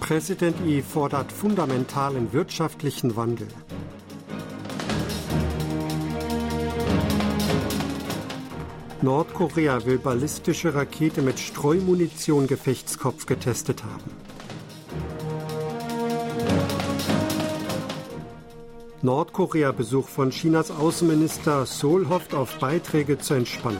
Präsident Lee fordert fundamentalen wirtschaftlichen Wandel. Nordkorea will ballistische Rakete mit Streumunition-Gefechtskopf getestet haben. Nordkorea-Besuch von Chinas Außenminister Seoul hofft auf Beiträge zur Entspannung.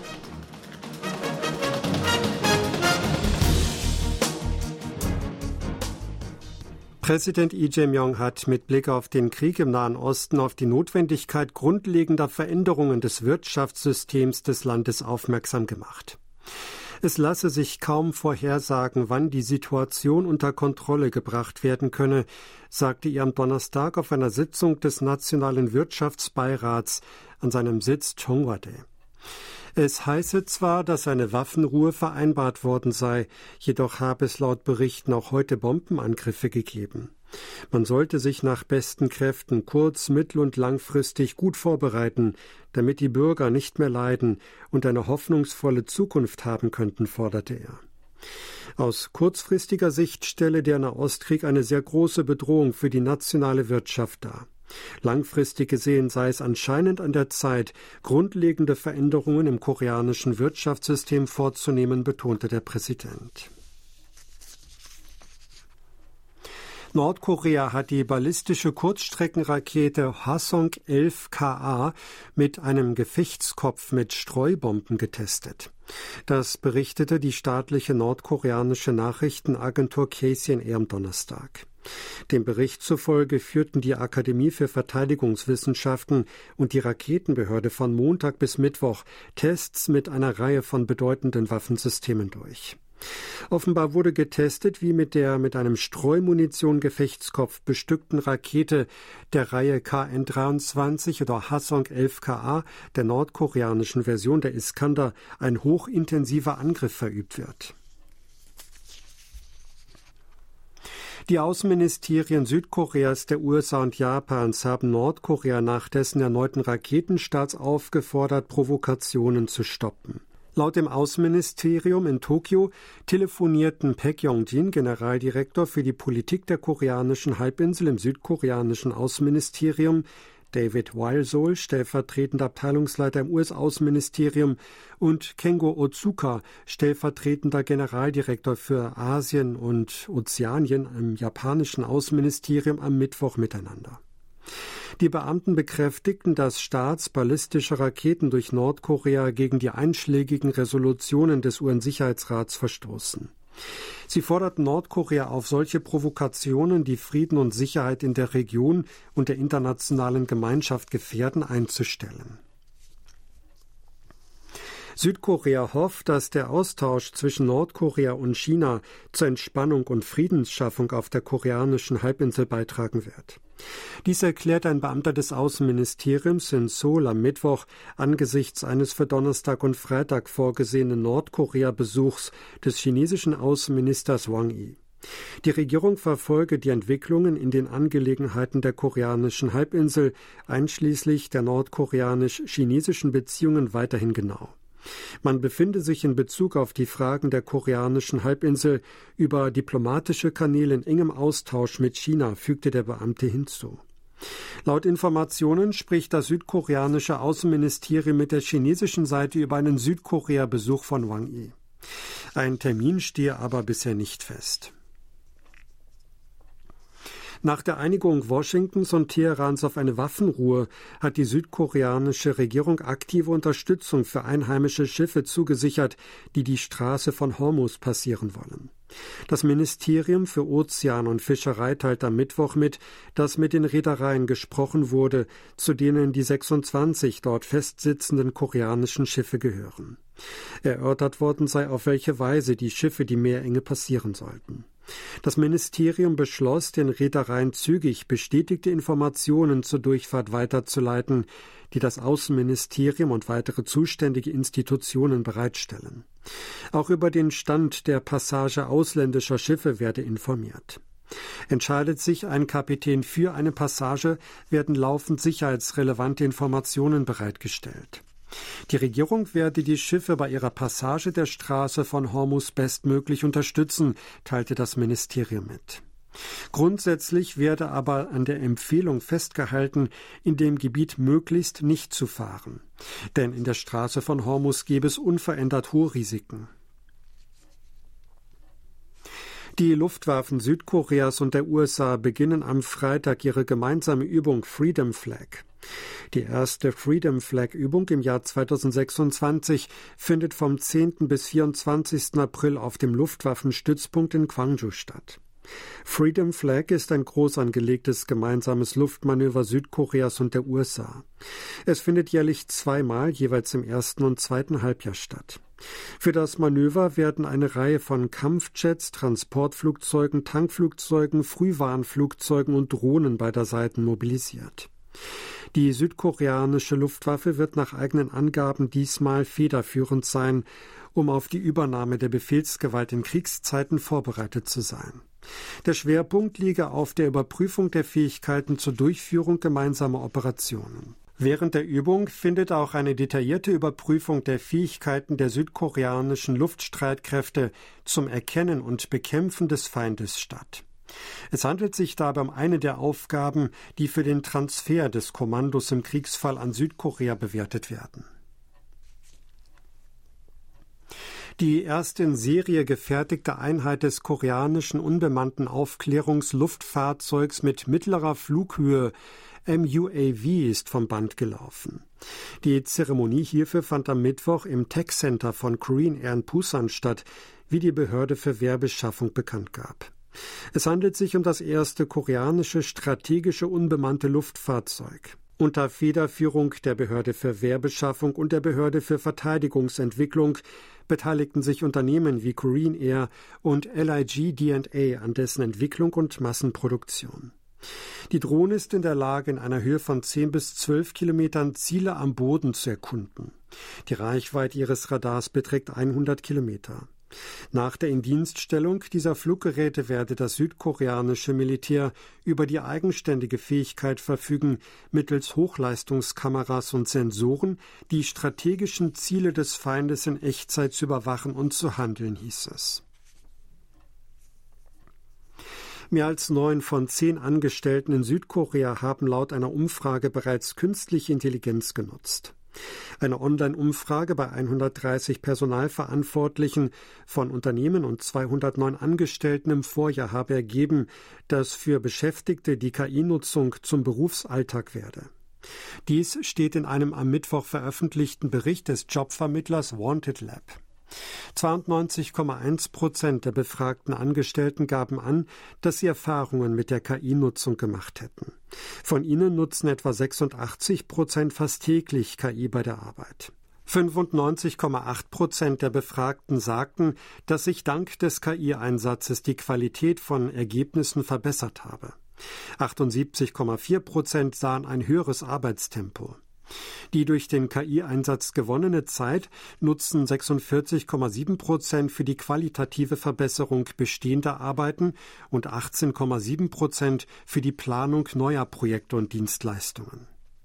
Präsident Lee Jae-myung hat mit Blick auf den Krieg im Nahen Osten auf die Notwendigkeit grundlegender Veränderungen des Wirtschaftssystems des Landes aufmerksam gemacht. Es lasse sich kaum vorhersagen, wann die Situation unter Kontrolle gebracht werden könne, sagte er am Donnerstag auf einer Sitzung des Nationalen Wirtschaftsbeirats an seinem Sitz Cheongwade. Es heiße zwar, dass eine Waffenruhe vereinbart worden sei, jedoch habe es laut Berichten auch heute Bombenangriffe gegeben. Man sollte sich nach besten Kräften kurz-, mittel- und langfristig gut vorbereiten, damit die Bürger nicht mehr leiden und eine hoffnungsvolle Zukunft haben könnten, forderte er. Aus kurzfristiger Sicht stelle der Nahostkrieg eine sehr große Bedrohung für die nationale Wirtschaft dar. Langfristig gesehen sei es anscheinend an der Zeit, grundlegende Veränderungen im koreanischen Wirtschaftssystem vorzunehmen, betonte der Präsident. Nordkorea hat die ballistische Kurzstreckenrakete Hwasong-11 mit einem Gefechtskopf mit Streubomben getestet. Das berichtete die staatliche nordkoreanische Nachrichtenagentur KCNA am Donnerstag. Dem Bericht zufolge führten die Akademie für Verteidigungswissenschaften und die Raketenbehörde von Montag bis Mittwoch Tests mit einer Reihe von bedeutenden Waffensystemen durch. Offenbar wurde getestet, wie mit der mit einem Streumunition-Gefechtskopf bestückten Rakete der Reihe KN-23 oder Hwasong-11 der nordkoreanischen Version der Iskander ein hochintensiver Angriff verübt wird. Die Außenministerien Südkoreas, der USA und Japans haben Nordkorea nach dessen erneuten Raketenstarts aufgefordert, Provokationen zu stoppen. Laut dem Außenministerium in Tokio telefonierten Paek Yong-jin, Generaldirektor für die Politik der koreanischen Halbinsel im südkoreanischen Außenministerium, David Weil-sol, stellvertretender Abteilungsleiter im US-Außenministerium, und Kengo Otsuka, stellvertretender Generaldirektor für Asien und Ozeanien im japanischen Außenministerium, am Mittwoch miteinander. Die Beamten bekräftigten, dass staatsballistische Raketen durch Nordkorea gegen die einschlägigen Resolutionen des UN-Sicherheitsrats verstoßen. Sie forderten Nordkorea auf, solche Provokationen, die Frieden und Sicherheit in der Region und der internationalen Gemeinschaft gefährden, einzustellen. Südkorea hofft, dass der Austausch zwischen Nordkorea und China zur Entspannung und Friedensschaffung auf der koreanischen Halbinsel beitragen wird. Dies erklärt ein Beamter des Außenministeriums in Seoul am Mittwoch angesichts eines für Donnerstag und Freitag vorgesehenen Nordkorea-Besuchs des chinesischen Außenministers Wang Yi. Die Regierung verfolge die Entwicklungen in den Angelegenheiten der koreanischen Halbinsel, einschließlich der nordkoreanisch-chinesischen Beziehungen, weiterhin genau. Man befinde sich in Bezug auf die Fragen der koreanischen Halbinsel über diplomatische Kanäle in engem Austausch mit China, fügte der Beamte hinzu. Laut Informationen spricht das südkoreanische Außenministerium mit der chinesischen Seite über einen Südkorea-Besuch von Wang Yi. Ein Termin stehe aber bisher nicht fest. Nach der Einigung Washingtons und Teherans auf eine Waffenruhe hat die südkoreanische Regierung aktive Unterstützung für einheimische Schiffe zugesichert, die die Straße von Hormuz passieren wollen. Das Ministerium für Ozean und Fischerei teilt am Mittwoch mit, dass mit den Reedereien gesprochen wurde, zu denen die 26 dort festsitzenden koreanischen Schiffe gehören. Erörtert worden sei, auf welche Weise die Schiffe die Meerenge passieren sollten. Das Ministerium beschloss, den Reedereien zügig bestätigte Informationen zur Durchfahrt weiterzuleiten, die das Außenministerium und weitere zuständige Institutionen bereitstellen. Auch über den Stand der Passage ausländischer Schiffe werde informiert. Entscheidet sich ein Kapitän für eine Passage, werden laufend sicherheitsrelevante Informationen bereitgestellt. Die Regierung werde die Schiffe bei ihrer Passage der Straße von Hormuz bestmöglich unterstützen, teilte das Ministerium mit. Grundsätzlich werde aber an der Empfehlung festgehalten, in dem Gebiet möglichst nicht zu fahren. Denn in der Straße von Hormuz gäbe es unverändert hohe Risiken. Die Luftwaffen Südkoreas und der USA beginnen am Freitag ihre gemeinsame Übung Freedom Flag. Die erste Freedom Flag Übung im Jahr 2026 findet vom 10. bis 24. April auf dem Luftwaffenstützpunkt in Gwangju statt. Freedom Flag ist ein groß angelegtes gemeinsames Luftmanöver Südkoreas und der USA. Es findet jährlich zweimal, jeweils im ersten und zweiten Halbjahr statt. Für das Manöver werden eine Reihe von Kampfjets, Transportflugzeugen, Tankflugzeugen, Frühwarnflugzeugen und Drohnen beider Seiten mobilisiert. Die südkoreanische Luftwaffe wird nach eigenen Angaben diesmal federführend sein, um auf die Übernahme der Befehlsgewalt in Kriegszeiten vorbereitet zu sein. Der Schwerpunkt liege auf der Überprüfung der Fähigkeiten zur Durchführung gemeinsamer Operationen. Während der Übung findet auch eine detaillierte Überprüfung der Fähigkeiten der südkoreanischen Luftstreitkräfte zum Erkennen und Bekämpfen des Feindes statt. Es handelt sich dabei um eine der Aufgaben, die für den Transfer des Kommandos im Kriegsfall an Südkorea bewertet werden. Die erste in Serie gefertigte Einheit des koreanischen unbemannten Aufklärungsluftfahrzeugs mit mittlerer Flughöhe MUAV ist vom Band gelaufen. Die Zeremonie hierfür fand am Mittwoch im Tech Center von Korean Air in Busan statt, wie die Behörde für Wehrbeschaffung bekannt gab. Es handelt sich um das erste koreanische strategische unbemannte Luftfahrzeug. Unter Federführung der Behörde für Wehrbeschaffung und der Behörde für Verteidigungsentwicklung beteiligten sich Unternehmen wie Korean Air und LIG D&A an dessen Entwicklung und Massenproduktion. Die Drohne ist in der Lage, in einer Höhe von 10 bis 12 Kilometern Ziele am Boden zu erkunden. Die Reichweite ihres Radars beträgt 100 Kilometer. Nach der Indienststellung dieser Fluggeräte werde das südkoreanische Militär über die eigenständige Fähigkeit verfügen, mittels Hochleistungskameras und Sensoren die strategischen Ziele des Feindes in Echtzeit zu überwachen und zu handeln, hieß es. Mehr als 9 von 10 Angestellten in Südkorea haben laut einer Umfrage bereits künstliche Intelligenz genutzt. Eine Online-Umfrage bei 130 Personalverantwortlichen von Unternehmen und 209 Angestellten im Vorjahr habe ergeben, dass für Beschäftigte die KI-Nutzung zum Berufsalltag werde. Dies steht in einem am Mittwoch veröffentlichten Bericht des Jobvermittlers Wanted Lab. 92,1% der befragten Angestellten gaben an, dass sie Erfahrungen mit der KI-Nutzung gemacht hätten. Von ihnen nutzen etwa 86% fast täglich KI bei der Arbeit. 95,8% der Befragten sagten, dass sich dank des KI-Einsatzes die Qualität von Ergebnissen verbessert habe. 78,4% sahen ein höheres Arbeitstempo. Die durch den KI-Einsatz gewonnene Zeit nutzen 46,7% für die qualitative Verbesserung bestehender Arbeiten und 18,7% für die Planung neuer Projekte und Dienstleistungen.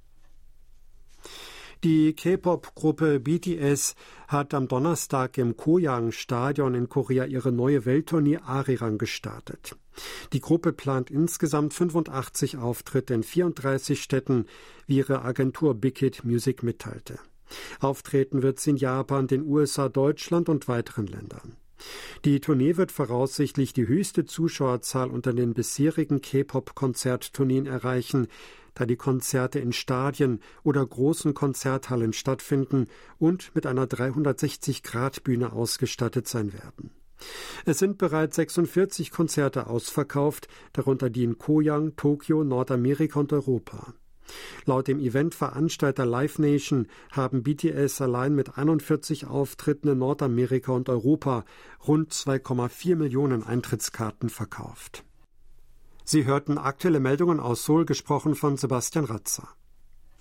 Die K-Pop-Gruppe BTS hat am Donnerstag im Koyang-Stadion in Korea ihre neue Welttournee Arirang gestartet. Die Gruppe plant insgesamt 85 Auftritte in 34 Städten, wie ihre Agentur Big Hit Music mitteilte. Auftreten wird sie in Japan, den USA, Deutschland und weiteren Ländern. Die Tournee wird voraussichtlich die höchste Zuschauerzahl unter den bisherigen K-Pop-Konzerttourneen erreichen, da die Konzerte in Stadien oder großen Konzerthallen stattfinden und mit einer 360-Grad-Bühne ausgestattet sein werden. Es sind bereits 46 Konzerte ausverkauft, darunter die in Koyang, Tokio, Nordamerika und Europa. Laut dem Eventveranstalter Live Nation haben BTS allein mit 41 Auftritten in Nordamerika und Europa rund 2,4 Millionen Eintrittskarten verkauft. Sie hörten aktuelle Meldungen aus Seoul, gesprochen von Sebastian Ratzer.